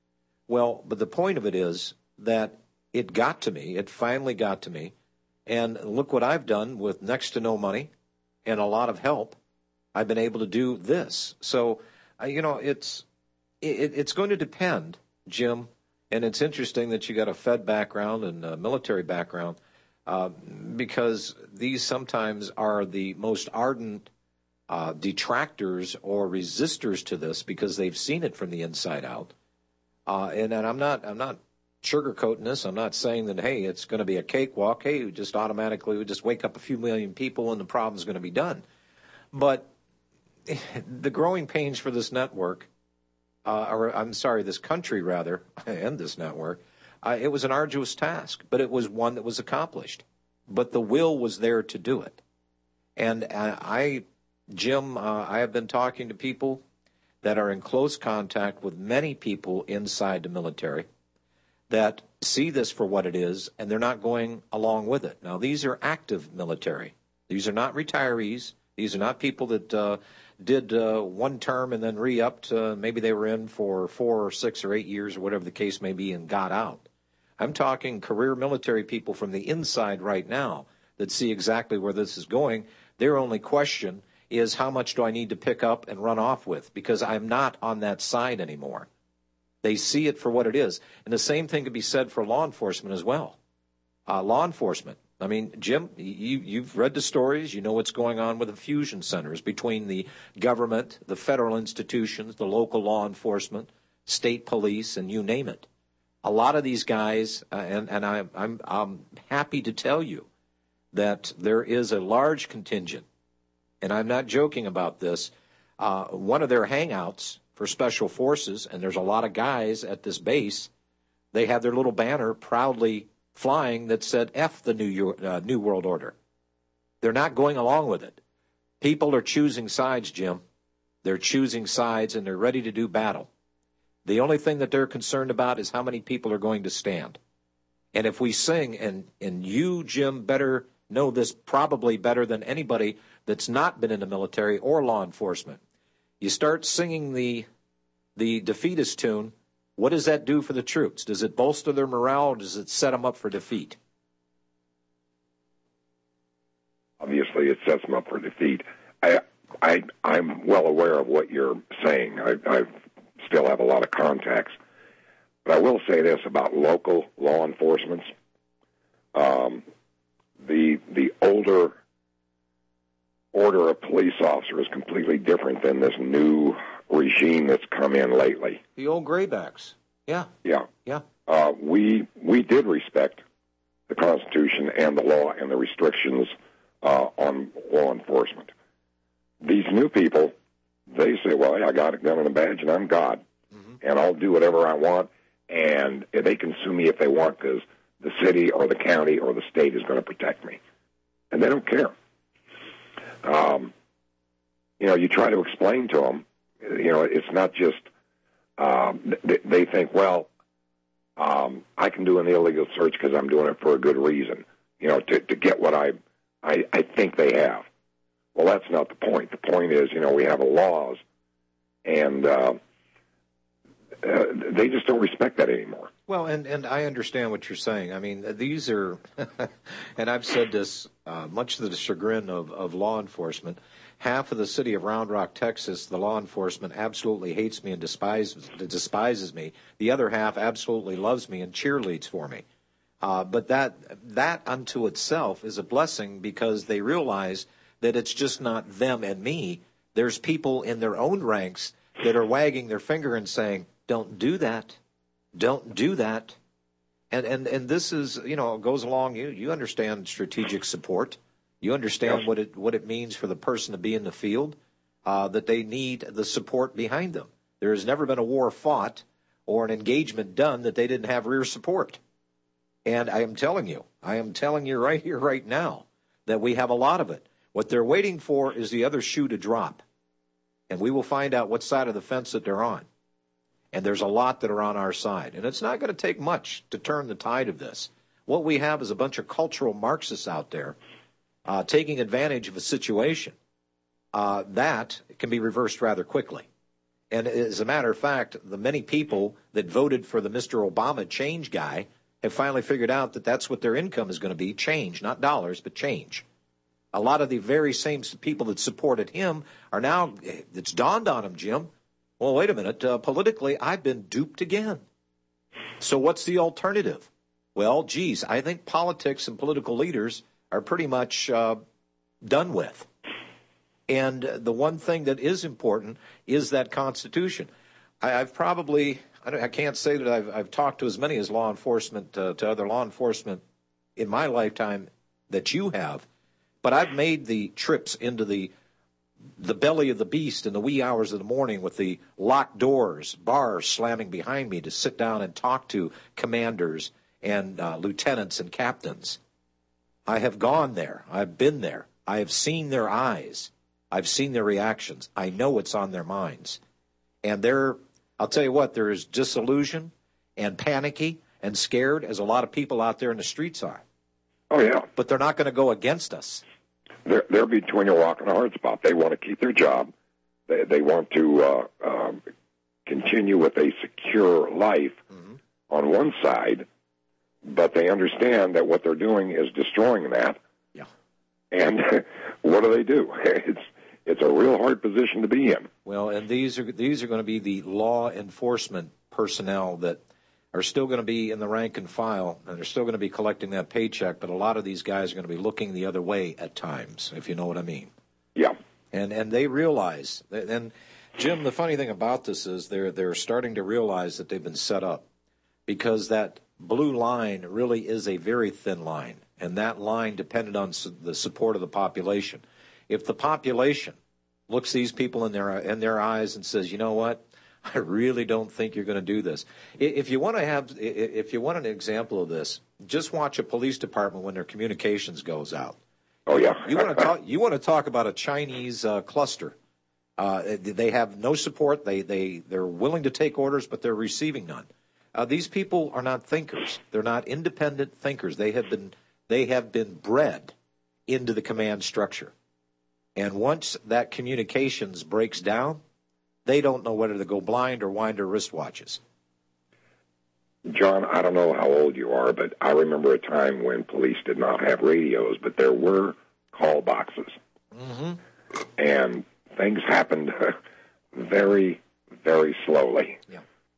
Well, but the point of it is that it got to me. It finally got to me. And look what I've done with next to no money and a lot of help. I've been able to do this. So, uh, you know, it's it, it's going to depend, Jim. And it's interesting that you got a Fed background and a military background, uh, because these sometimes are the most ardent uh, detractors or resistors to this because they've seen it from the inside out. Uh, and, and I'm not I'm not sugarcoating this. I'm not saying that, hey, it's going to be a cakewalk. Hey, we just automatically we just wake up a few million people and the problem's going to be done. But the growing pains for this network, uh, or I'm sorry, this country rather, and this network, uh, it was an arduous task, but it was one that was accomplished. But the will was there to do it. And uh, I, Jim, uh, I have been talking to people that are in close contact with many people inside the military that see this for what it is, and they're not going along with it. Now, these are active military. These are not retirees. These are not people that uh, did uh, one term and then re-upped. Uh, maybe they were in for four or six or eight years or whatever the case may be and got out. I'm talking career military people from the inside right now that see exactly where this is going. Their only question is, how much do I need to pick up and run off with? Because I'm not on that side anymore. They see it for what it is. And the same thing could be said for law enforcement as well. Uh, law enforcement. I mean, Jim, you, you've read the stories. You know what's going on with the fusion centers between the government, the federal institutions, the local law enforcement, state police, and you name it. A lot of these guys, uh, and, and I, I'm, I'm happy to tell you that there is a large contingent, and I'm not joking about this, uh, one of their hangouts for special forces, and there's a lot of guys at this base, they have their little banner proudly flying that said F the New, uh, New World Order. They're not going along with it. People are choosing sides, Jim. They're choosing sides, and they're ready to do battle. The only thing that they're concerned about is how many people are going to stand. And if we sing, and, and you, Jim, better know this probably better than anybody that's not been in the military or law enforcement. You start singing the the defeatist tune, what does that do for the troops? Does it bolster their morale, or does it set them up for defeat? Obviously, it sets them up for defeat. I, I, I'm well aware of what you're saying. I, I still have a lot of contacts. But I will say this about local law enforcement. Um, the the older order of police officer is completely different than this new regime that's come in lately. The old graybacks. Yeah. Yeah. Yeah. Uh, we we did respect the Constitution and the law and the restrictions uh, on law enforcement. These new people, they say, well, I got a gun and a badge and I'm God, mm-hmm. and I'll do whatever I want, and they can sue me if they want because the city or the county or the state is going to protect me. And they don't care. Um, you know, you try to explain to them, you know, it's not just, um, they, they think, well, um, I can do an illegal search because I'm doing it for a good reason, you know, to, to get what I, I, I think they have. Well, that's not the point. The point is, you know, we have laws, and uh, uh, they just don't respect that anymore. Well, and, and I understand what you're saying. I mean, these are, and I've said this uh, much to the chagrin of, of law enforcement, half of the city of Round Rock, Texas, the law enforcement absolutely hates me and despises, despises me. The other half absolutely loves me and cheerleads for me. Uh, but that that unto itself is a blessing because they realize that it's just not them and me. There's people in their own ranks that are wagging their finger and saying, don't do that. Don't do that. And, and, and this is, you know, goes along, you, you understand strategic support. You understand yes. what it what it means for the person to be in the field, uh, that they need the support behind them. There has never been a war fought or an engagement done that they didn't have rear support. And I am telling you, I am telling you right here, right now, that we have a lot of it. What they're waiting for is the other shoe to drop. And we will find out what side of the fence that they're on. And there's a lot that are on our side. And it's not going to take much to turn the tide of this. What we have is a bunch of cultural Marxists out there uh, taking advantage of a situation uh, that can be reversed rather quickly. And as a matter of fact, the many people that voted for the Mister Obama change guy have finally figured out that that's what their income is going to be, change, not dollars, but change. A lot of the very same people that supported him are now, it's dawned on them, Jim, well, wait a minute, uh, politically, I've been duped again. So what's the alternative? Well, geez, I think politics and political leaders are pretty much uh, done with. And the one thing that is important is that Constitution. I, I've probably, I, don't, I can't say that I've, I've talked to as many as law enforcement, uh, to other law enforcement in my lifetime that you have, but I've made the trips into the the belly of the beast in the wee hours of the morning with the locked doors, bars slamming behind me to sit down and talk to commanders and uh, lieutenants and captains. I have gone there. I've been there. I have seen their eyes. I've seen their reactions. I know what's on their minds. And they're, I'll tell you what, they're as disillusioned and panicky and scared as a lot of people out there in the streets are. Oh, yeah. But they're not going to go against us. They're, they're between a rock and a hard spot. They want to keep their job. They, they want to uh, um, continue with a secure life mm-hmm. on one side, but they understand that what they're doing is destroying that. Yeah. And what do they do? It's it's a real hard position to be in. Well, and these are these are going to be the law enforcement personnel that are still going to be in the rank and file, and they're still going to be collecting that paycheck, but a lot of these guys are going to be looking the other way at times, if you know what I mean. Yeah. And and they realize, and Jim, the funny thing about this is they're they're starting to realize that they've been set up, because that blue line really is a very thin line, and that line depended on su- the support of the population. If the population looks these people in their in their eyes and says, you know what, I really don't think you're going to do this. If you want to have, if you want an example of this, just watch a police department when their communications goes out. Oh yeah. You want to talk? You want to talk about a Chinese uh, cluster? Uh, they have no support. They they they're willing to take orders, but they're receiving none. Uh, these people are not thinkers. They're not independent thinkers. They have been they have been bred into the command structure, and once that communications breaks down, they don't know whether to go blind or wind their wristwatches. John, I don't know how old you are, but I remember a time when police did not have radios, but there were call boxes. Mm-hmm. And things happened very, very slowly. Yeah.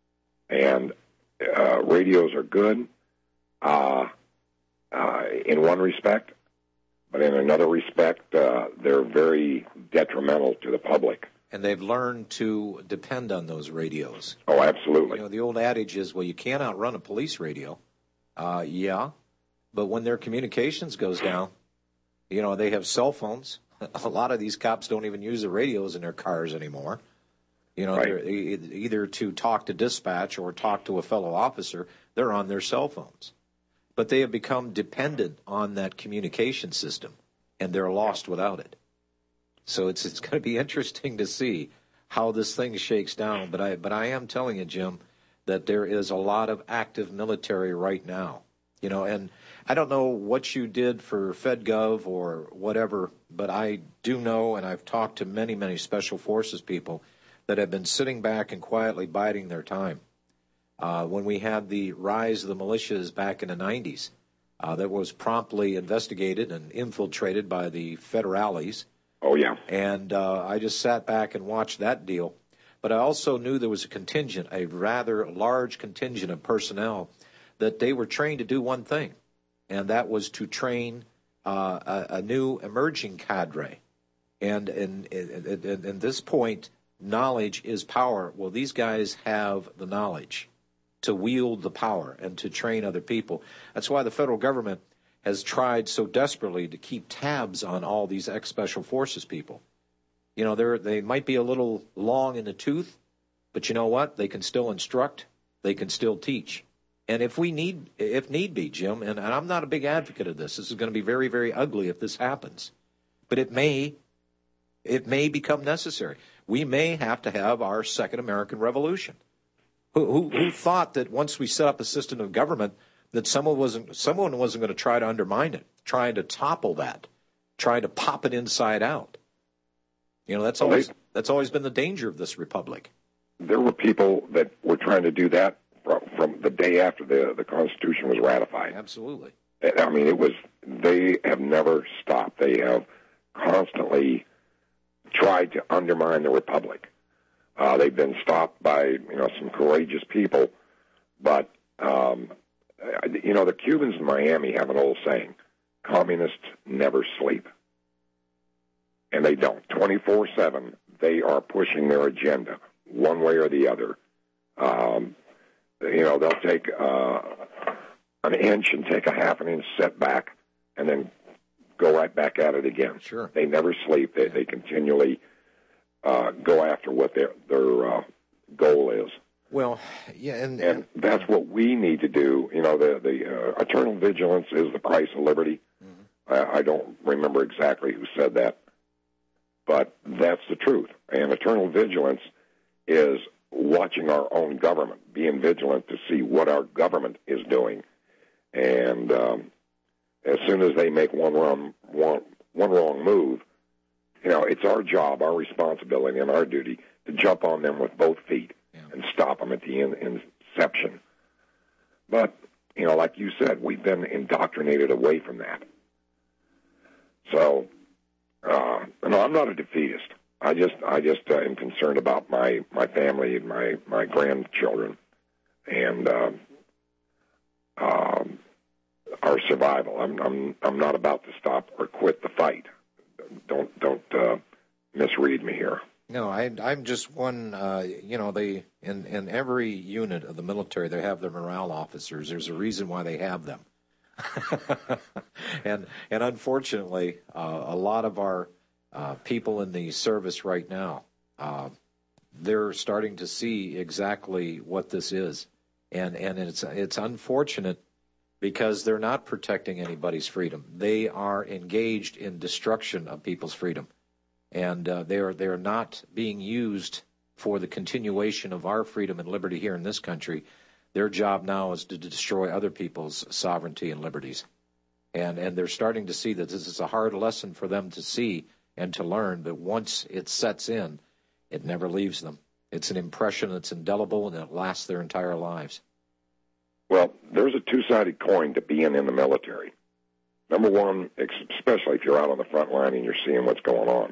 And uh, radios are good uh, uh, in one respect, but in another respect, uh, they're very detrimental to the public. And they've learned to depend on those radios. Oh, absolutely. You know, the old adage is, well, you can't outrun a police radio. Uh, yeah, but when their communications goes down, you know, they have cell phones. A lot of these cops don't even use the radios in their cars anymore. You know, right. they're either to talk to dispatch or talk to a fellow officer, they're on their cell phones. But they have become dependent on that communication system, and they're lost without it. So it's it's going to be interesting to see how this thing shakes down. But I but I am telling you, Jim, that there is a lot of active military right now. You know, and I don't know what you did for FedGov or whatever, but I do know, and I've talked to many, many Special Forces people that have been sitting back and quietly biding their time. Uh, when we had the rise of the militias back in the nineties, uh, that was promptly investigated and infiltrated by the federales. Oh, yeah. And uh, I just sat back and watched that deal. But I also knew there was a contingent, a rather large contingent of personnel, that they were trained to do one thing, and that was to train uh, a, a new emerging cadre. And at this point, knowledge is power. Well, these guys have the knowledge to wield the power and to train other people. That's why the federal government has tried so desperately to keep tabs on all these ex-Special Forces people. You know, they're, they might be a little long in the tooth, but you know what? They can still instruct. They can still teach. And if we need, if need be, Jim, and, and I'm not a big advocate of this, this is going to be very, very ugly if this happens, but it may, it may become necessary. We may have to have our second American Revolution. Who, who, who thought that once we set up a system of government that someone wasn't someone wasn't going to try to undermine it, trying to topple that, trying to pop it inside out. You know, that's always that's always been the danger of this republic. there were people that were trying to do that from, from the day after the, the Constitution was ratified. Absolutely. I mean, it was, they have never stopped. They have constantly tried to undermine the Republic. Uh, they've been stopped by, you know, some courageous people. But, um, you know, the Cubans in Miami have an old saying, communists never sleep. And they don't. twenty-four seven, they are pushing their agenda one way or the other. Um, you know, they'll take uh, an inch and take a half an inch setback and then go right back at it again. Sure. They never sleep. They, they continually uh, go after what their, their uh, goal is. Well, yeah, and, and that's what we need to do. You know, the, the uh, eternal vigilance is the price of liberty. Mm-hmm. I, I don't remember exactly who said that, but that's the truth. And eternal vigilance is watching our own government, being vigilant to see what our government is doing. And um, as soon as they make one wrong, one, one wrong move, you know, it's our job, our responsibility, and our duty to jump on them with both feet yeah. and stop them at the in, inception. But, you know, like you said, we've been indoctrinated away from that. So, uh, no, I'm not a defeatist. I just, I just uh, am concerned about my, my family and my, my grandchildren and uh, um, our survival. I'm, I'm, I'm not about to stop or quit the fight. Don't, don't uh, misread me here. No, I, I'm just one. Uh, you know, they in in every unit of the military, they have their morale officers. There's a reason why they have them, and and unfortunately, uh, a lot of our uh, people in the service right now, uh, they're starting to see exactly what this is, and and it's it's unfortunate because they're not protecting anybody's freedom. They are engaged in destruction of people's freedom. And uh, they are they are not being used for the continuation of our freedom and liberty here in this country. Their job now is to destroy other people's sovereignty and liberties. And and they're starting to see that this is a hard lesson for them to see and to learn, but once it sets in, it never leaves them. It's an impression that's indelible, and it lasts their entire lives. Well, there's a two-sided coin to being in the military. Number one, especially if you're out on the front line and you're seeing what's going on.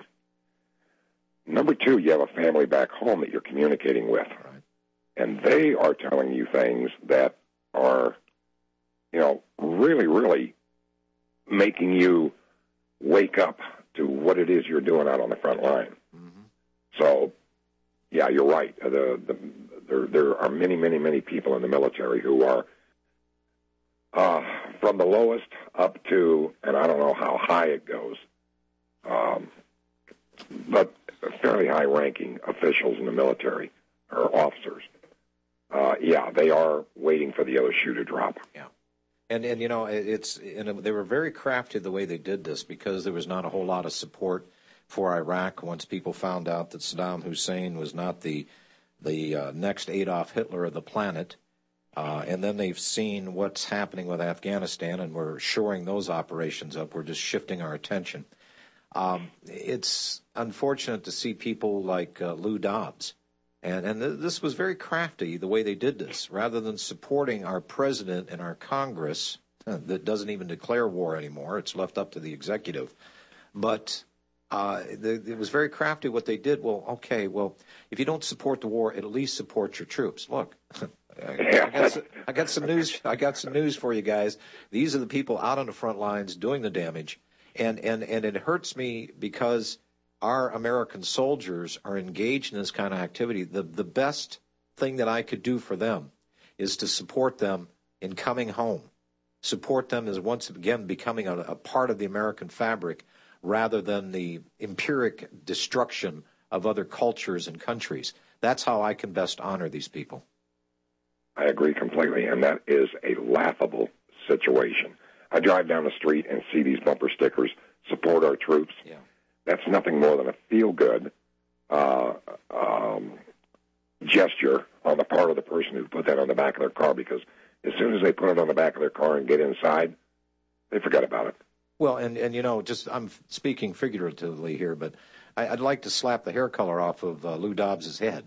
Number two, you have a family back home that you're communicating with. Right. And they are telling you things that are, you know, really, really making you wake up to what it is you're doing out on the front line. Mm-hmm. So, yeah, you're right. The, the, there, there are many, many, many people in the military who are uh, from the lowest up to, and I don't know how high it goes, um, but fairly high-ranking officials in the military or officers. Uh, yeah, they are waiting for the other shoe to drop. Yeah, and and you know it's and they were very crafty the way they did this because there was not a whole lot of support for Iraq once people found out that Saddam Hussein was not the the uh, next Adolf Hitler of the planet, uh, and then they've seen what's happening with Afghanistan, and we're shoring those operations up. We're just shifting our attention. Um, it's unfortunate to see people like uh, Lou Dobbs, and, and th- this was very crafty the way they did this. Rather than supporting our president and our Congress uh, that doesn't even declare war anymore, it's left up to the executive. But uh, the, it was very crafty what they did. Well, okay, well, if you don't support the war, at least support your troops. Look, I, I, got some, I got some news. I got some news for you guys. These are the people out on the front lines doing the damage. And, and, and it hurts me because our American soldiers are engaged in this kind of activity. The, the best thing that I could do for them is to support them in coming home, support them as once again becoming a, a part of the American fabric rather than the empiric destruction of other cultures and countries. That's how I can best honor these people. I agree completely, and that is a laughable situation. I drive down the street and see these bumper stickers, support our troops. Yeah. That's nothing more than a feel-good uh, um, gesture on the part of the person who put that on the back of their car, because as soon as they put it on the back of their car and get inside, they forget about it. Well, and, and you know, just I'm speaking figuratively here, but I, I'd like to slap the hair color off of uh, Lou Dobbs' head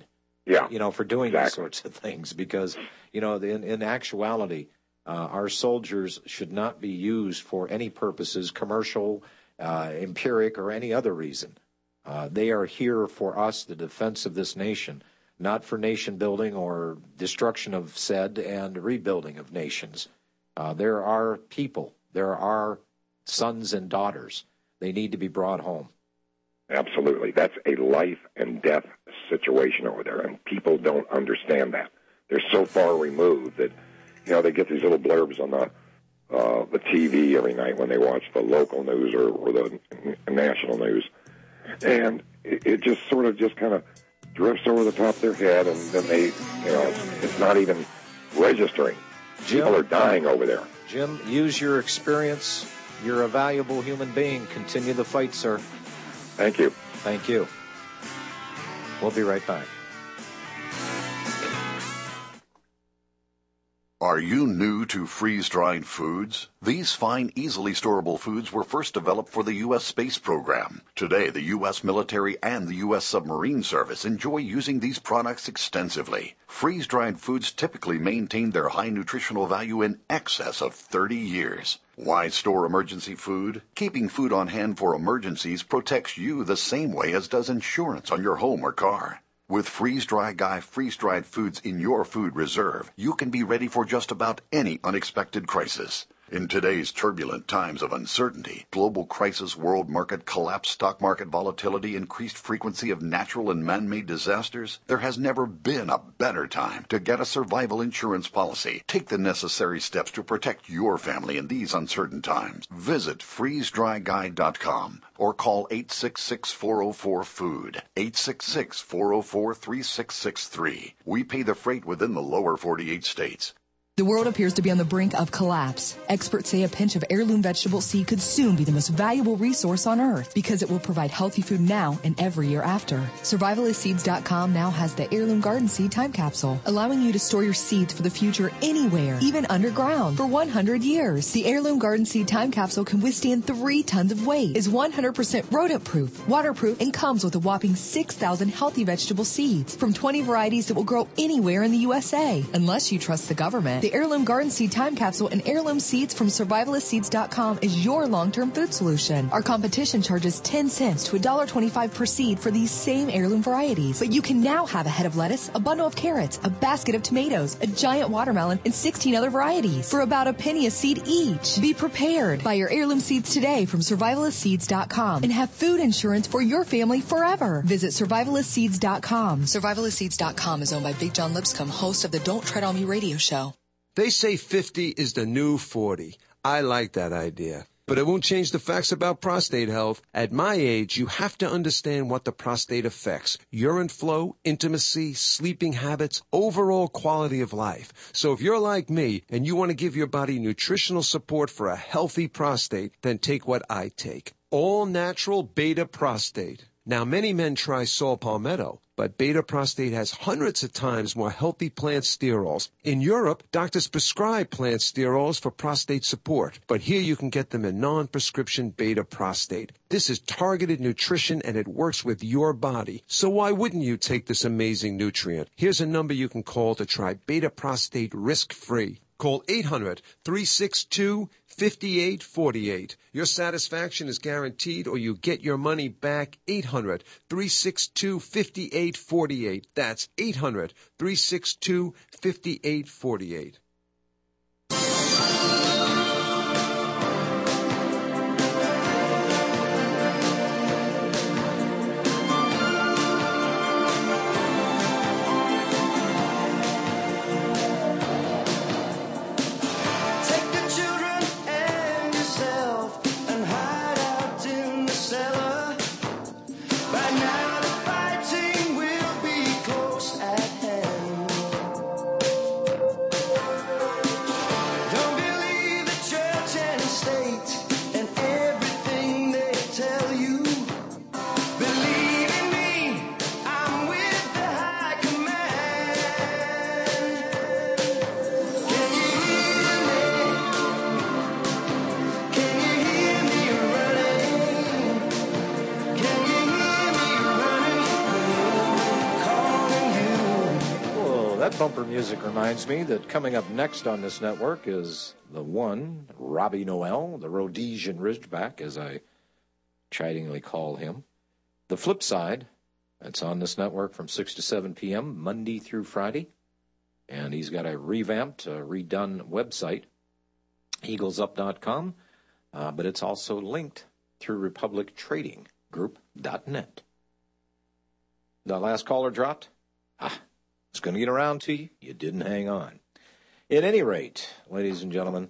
Yeah, you know, for doing exactly. these sorts of things, because, you know, in, in actuality, uh, our soldiers should not be used for any purposes, commercial, uh, empiric, or any other reason. Uh, they are here for us, the defense of this nation, not for nation building or destruction of said and rebuilding of nations. Uh, there are people, there are sons and daughters. They need to be brought home. Absolutely. That's a life and death situation over there, and people don't understand that. They're so far removed that, you know, they get these little blurbs on the uh, the T V every night when they watch the local news or, or the national news, and it, it just sort of just kind of drifts over the top of their head, and then they, you know, it's, it's not even registering. Jim, people are dying over there. Jim, use your experience. You're a valuable human being. Continue the fight, sir. Thank you. Thank you. We'll be right back. Are you new to freeze-dried foods? These fine, easily storable foods were first developed for the U S space program. Today, the U S military and the U S submarine service enjoy using these products extensively. Freeze-dried foods typically maintain their high nutritional value in excess of thirty years. Why store emergency food? Keeping food on hand for emergencies protects you the same way as does insurance on your home or car. With Freeze-Dry Guy freeze-dried foods in your food reserve, you can be ready for just about any unexpected crisis. In today's turbulent times of uncertainty, global crisis, world market collapse, stock market volatility, increased frequency of natural and man-made disasters, there has never been a better time to get a survival insurance policy. Take the necessary steps to protect your family in these uncertain times. Visit freeze dry guy dot com or call eight six six, four oh four, food, eight six six, four oh four, three six six three. We pay the freight within the lower forty-eight states. The world appears to be on the brink of collapse. Experts say a pinch of heirloom vegetable seed could soon be the most valuable resource on earth because it will provide healthy food now and every year after. Survivalist Seeds dot com now has the Heirloom Garden Seed Time Capsule, allowing you to store your seeds for the future anywhere, even underground, for one hundred years. The Heirloom Garden Seed Time Capsule can withstand three tons of weight, is one hundred percent rodent-proof, waterproof, and comes with a whopping six thousand healthy vegetable seeds from twenty varieties that will grow anywhere in the U S A, unless you trust the government. The Heirloom Garden Seed Time Capsule and heirloom seeds from Survivalist Seeds dot com is your long-term food solution. Our competition charges ten cents to one dollar twenty-five per seed for these same heirloom varieties. But you can now have a head of lettuce, a bundle of carrots, a basket of tomatoes, a giant watermelon, and sixteen other varieties for about a penny a seed each. Be prepared. Buy your heirloom seeds today from Survivalist Seeds dot com and have food insurance for your family forever. Visit Survivalist Seeds dot com. Survivalist Seeds dot com is owned by Big John Lipscomb, host of the Don't Tread on Me radio show. They say fifty is the new forty. I like that idea. But it won't change the facts about prostate health. At my age, you have to understand what the prostate affects. Urine flow, intimacy, sleeping habits, overall quality of life. So if you're like me and you want to give your body nutritional support for a healthy prostate, then take what I take. All natural beta prostate. Now, many men try saw palmetto, but beta prostate has hundreds of times more healthy plant sterols. In Europe, doctors prescribe plant sterols for prostate support, but here you can get them in non-prescription beta prostate. This is targeted nutrition and it works with your body. So why wouldn't you take this amazing nutrient? Here's a number you can call to try beta prostate risk-free. Call eight hundred, three six two, five eight four eight. Your satisfaction is guaranteed or you get your money back. eight hundred, three six two, five eight four eight. That's eight hundred, three six two, five eight four eight. Don't believe bumper music reminds me that coming up next on this network is the one, Robbie Noel, the Rhodesian Ridgeback, as I chidingly call him. The Flip Side, that's on this network from six to seven p.m., Monday through Friday. And he's got a revamped, uh, redone website, eagles up dot com, uh, but it's also linked through republic trading group dot net. The last caller dropped? Ah, it's going to get around to you. You didn't hang on. At any rate, ladies and gentlemen,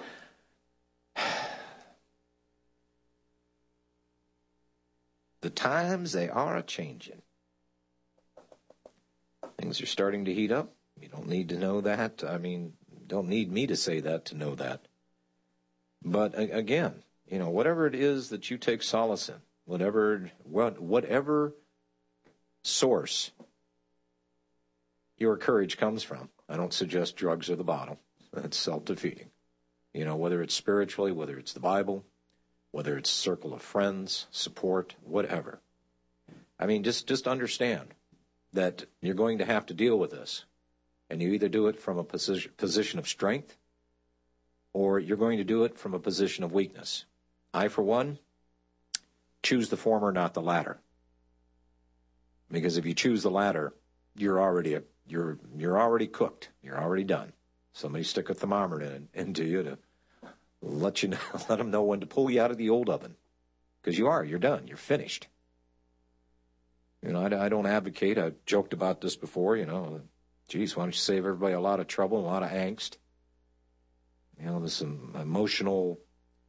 the times, they are a-changing. Things are starting to heat up. You don't need to know that. I mean, don't need me to say that to know that. But again, you know, whatever it is that you take solace in, whatever, what, whatever source your courage comes from. I don't suggest drugs or the bottle. That's self-defeating. You know, whether it's spiritually, whether it's the Bible, whether it's a circle of friends, support, whatever. I mean, just, just understand that you're going to have to deal with this. And you either do it from a position, position of strength, or you're going to do it from a position of weakness. I, for one, choose the former, not the latter. Because if you choose the latter, you're already a, you're you're already cooked. You're already done. Somebody stick a thermometer in, into you to let you know, let them know when to pull you out of the old oven. Because you are. You're done. You're finished. You know, I, I don't advocate. I've joked about this before. You know, geez, why don't you save everybody a lot of trouble, a lot of angst? You know, there's some emotional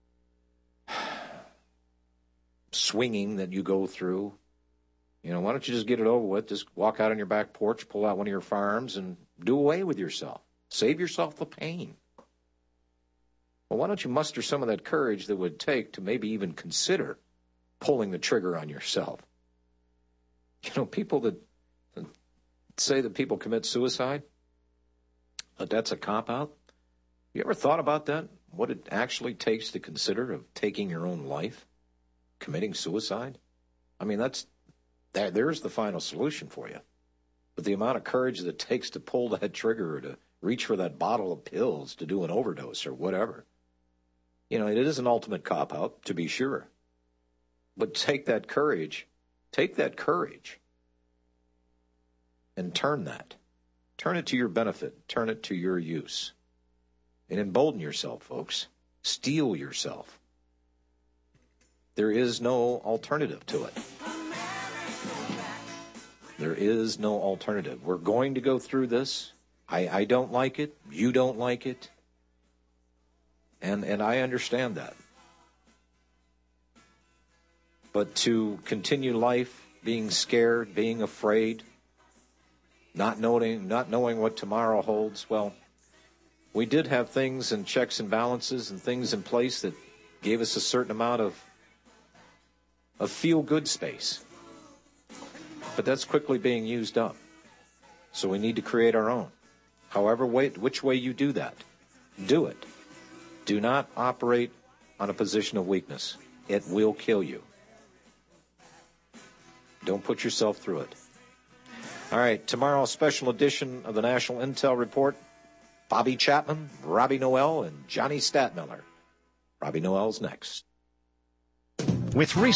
swinging that you go through. You know, why don't you just get it over with? Just walk out on your back porch, pull out one of your firearms, and do away with yourself. Save yourself the pain. Well, why don't you muster some of that courage that would take to maybe even consider pulling the trigger on yourself? You know, people that say that people commit suicide, that that's a cop-out. You ever thought about that? What it actually takes to consider of taking your own life? Committing suicide? I mean, that's that, there's the final solution for you. But the amount of courage that it takes to pull that trigger or to reach for that bottle of pills to do an overdose or whatever. You know, it is an ultimate cop-out, to be sure. But take that courage, take that courage and turn that. Turn it to your benefit. Turn it to your use. And embolden yourself, folks. Steel yourself. There is no alternative to it. There is no alternative. We're going to go through this. I, I don't like it. You don't like it. And and I understand that. But to continue life being scared, being afraid, not knowing not knowing what tomorrow holds, well, we did have things and checks and balances and things in place that gave us a certain amount of of feel-good space. But that's quickly being used up. So we need to create our own. However, way, which way you do that, do it. Do not operate on a position of weakness. It will kill you. Don't put yourself through it. All right, tomorrow, a special edition of the National Intel Report. Bobby Chapman, Robbie Noel, and Johnny Statmiller. Robbie Noel's next. With